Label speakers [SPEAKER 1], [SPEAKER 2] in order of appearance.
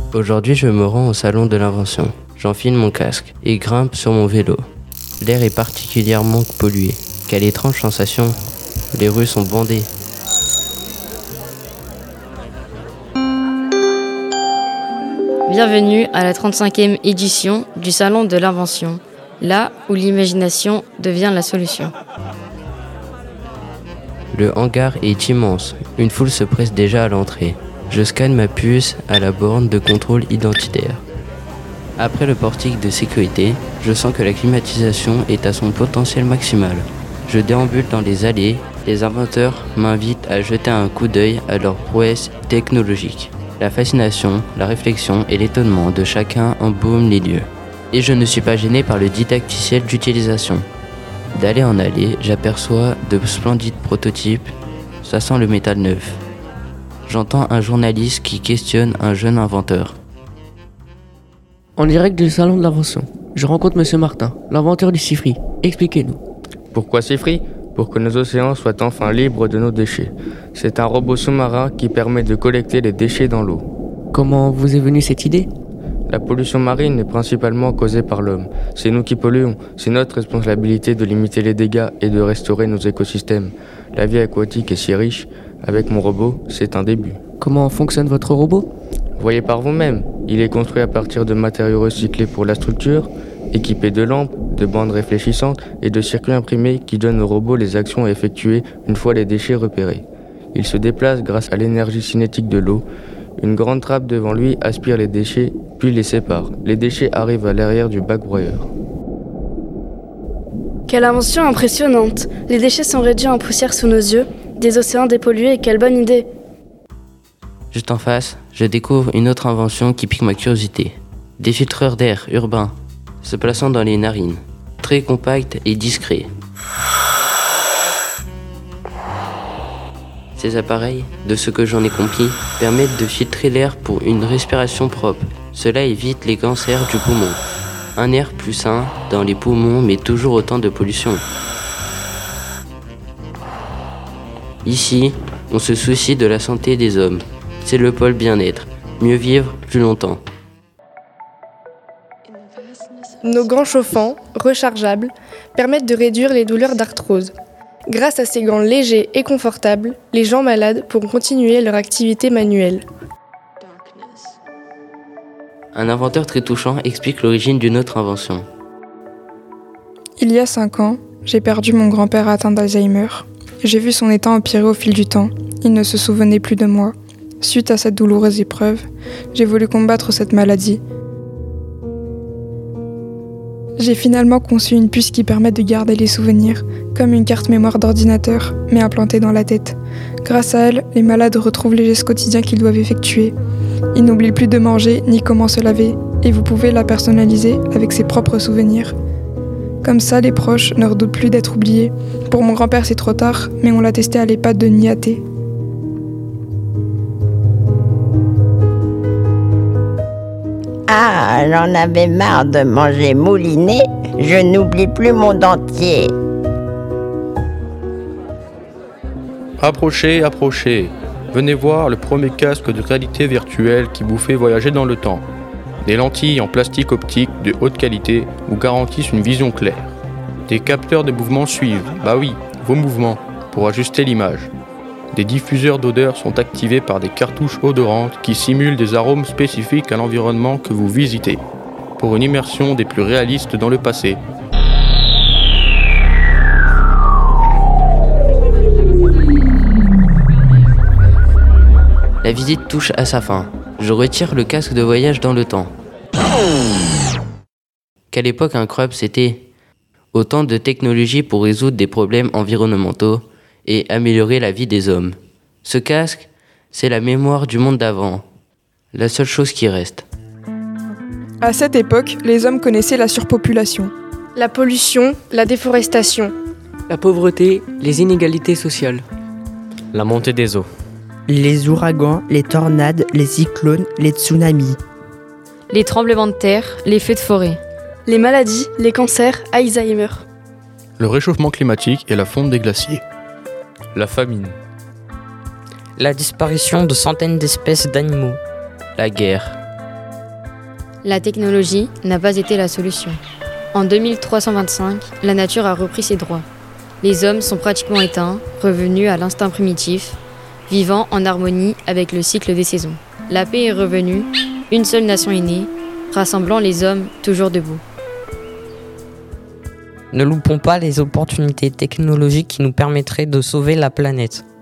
[SPEAKER 1] Aujourd'hui, je me rends au salon de l'invention. J'enfile mon casque et grimpe sur mon vélo. L'air est particulièrement pollué. Quelle étrange sensation. Les rues sont bondées.
[SPEAKER 2] Bienvenue à la 35e édition du Salon de l'Invention, là où l'imagination devient la solution.
[SPEAKER 1] Le hangar est immense. Une foule se presse déjà à l'entrée. Je scanne ma puce à la borne de contrôle identitaire. Après le portique de sécurité, je sens que la climatisation est à son potentiel maximal. Je déambule dans les allées. Les inventeurs m'invitent à jeter un coup d'œil à leurs prouesses technologiques. La fascination, la réflexion et l'étonnement de chacun embaument les lieux. Et je ne suis pas gêné par le didacticiel d'utilisation. D'allée en allée, j'aperçois de splendides prototypes. Ça sent le métal neuf. J'entends un journaliste qui questionne un jeune inventeur.
[SPEAKER 3] En direct du salon de l'invention, je rencontre Monsieur Martin, l'inventeur du Sifri. Expliquez-nous.
[SPEAKER 4] Pourquoi Sifri ? Pour que nos océans soient enfin libres de nos déchets. C'est un robot sous-marin qui permet de collecter les déchets dans l'eau.
[SPEAKER 3] Comment vous est venue cette idée ?
[SPEAKER 4] La pollution marine est principalement causée par l'homme. C'est nous qui polluons. C'est notre responsabilité de limiter les dégâts et de restaurer nos écosystèmes. La vie aquatique est si riche. Avec mon robot, c'est un début.
[SPEAKER 3] Comment fonctionne votre robot ?
[SPEAKER 4] Voyez par vous-même. Il est construit à partir de matériaux recyclés pour la structure, équipé de lampes, de bandes réfléchissantes et de circuits imprimés qui donnent au robot les actions à effectuer une fois les déchets repérés. Il se déplace grâce à l'énergie cinétique de l'eau. Une grande trappe devant lui aspire les déchets, puis les sépare. Les déchets arrivent à l'arrière du bac broyeur.
[SPEAKER 5] Quelle invention impressionnante! Les déchets sont réduits en poussière sous nos yeux, des océans dépollués, quelle bonne idée!
[SPEAKER 1] Juste en face, je découvre une autre invention qui pique ma curiosité. Des filtreurs d'air urbains, se plaçant dans les narines, très compacts et discrets. Ces appareils, de ce que j'en ai compris, permettent de filtrer l'air pour une respiration propre. Cela évite les cancers du poumon. Un air plus sain dans les poumons, mais toujours autant de pollution. Ici, on se soucie de la santé des hommes. C'est le pôle bien-être. Mieux vivre plus longtemps.
[SPEAKER 5] Nos gants chauffants, rechargeables, permettent de réduire les douleurs d'arthrose. Grâce à ces gants légers et confortables, les gens malades pourront continuer leur activité manuelle.
[SPEAKER 1] Un inventeur très touchant explique l'origine d'une autre invention.
[SPEAKER 6] Il y a 5 ans, j'ai perdu mon grand-père atteint d'Alzheimer. J'ai vu son état empirer au fil du temps. Il ne se souvenait plus de moi. Suite à cette douloureuse épreuve, j'ai voulu combattre cette maladie. J'ai finalement conçu une puce qui permet de garder les souvenirs, comme une carte mémoire d'ordinateur, mais implantée dans la tête. Grâce à elle, les malades retrouvent les gestes quotidiens qu'ils doivent effectuer. Ils n'oublient plus de manger ni comment se laver, et vous pouvez la personnaliser avec ses propres souvenirs. Comme ça, les proches ne redoutent plus d'être oubliés. Pour mon grand-père, c'est trop tard, mais on l'a testé à l'EHPAD de Niaté.
[SPEAKER 7] Ah, j'en avais marre de manger mouliné, je n'oublie plus mon dentier.
[SPEAKER 8] Approchez, approchez. Venez voir le premier casque de réalité virtuelle qui vous fait voyager dans le temps. Des lentilles en plastique optique de haute qualité vous garantissent une vision claire. Des capteurs de mouvement suivent, bah oui, vos mouvements, pour ajuster l'image. Des diffuseurs d'odeurs sont activés par des cartouches odorantes qui simulent des arômes spécifiques à l'environnement que vous visitez, pour une immersion des plus réalistes dans le passé.
[SPEAKER 1] La visite touche à sa fin. Je retire le casque de voyage dans le temps. Quelle époque incroyable c'était! Autant de technologies pour résoudre des problèmes environnementaux et améliorer la vie des hommes. Ce casque, c'est la mémoire du monde d'avant. La seule chose qui reste.
[SPEAKER 6] À cette époque, les hommes connaissaient la surpopulation.
[SPEAKER 5] La pollution, la déforestation.
[SPEAKER 3] La pauvreté, les inégalités sociales.
[SPEAKER 9] La montée des eaux.
[SPEAKER 10] Les ouragans, les tornades, les cyclones, les tsunamis.
[SPEAKER 2] Les tremblements de terre, les feux de forêt.
[SPEAKER 5] Les maladies, les cancers, Alzheimer.
[SPEAKER 8] Le réchauffement climatique et la fonte des glaciers.
[SPEAKER 9] La famine.
[SPEAKER 11] La disparition de centaines d'espèces d'animaux.
[SPEAKER 1] La guerre.
[SPEAKER 2] La technologie n'a pas été la solution. En 2325, la nature a repris ses droits. Les hommes sont pratiquement éteints, revenus à l'instinct primitif, vivant en harmonie avec le cycle des saisons. La paix est revenue, une seule nation est née, rassemblant les hommes toujours debout.
[SPEAKER 11] Ne loupons pas les opportunités technologiques qui nous permettraient de sauver la planète.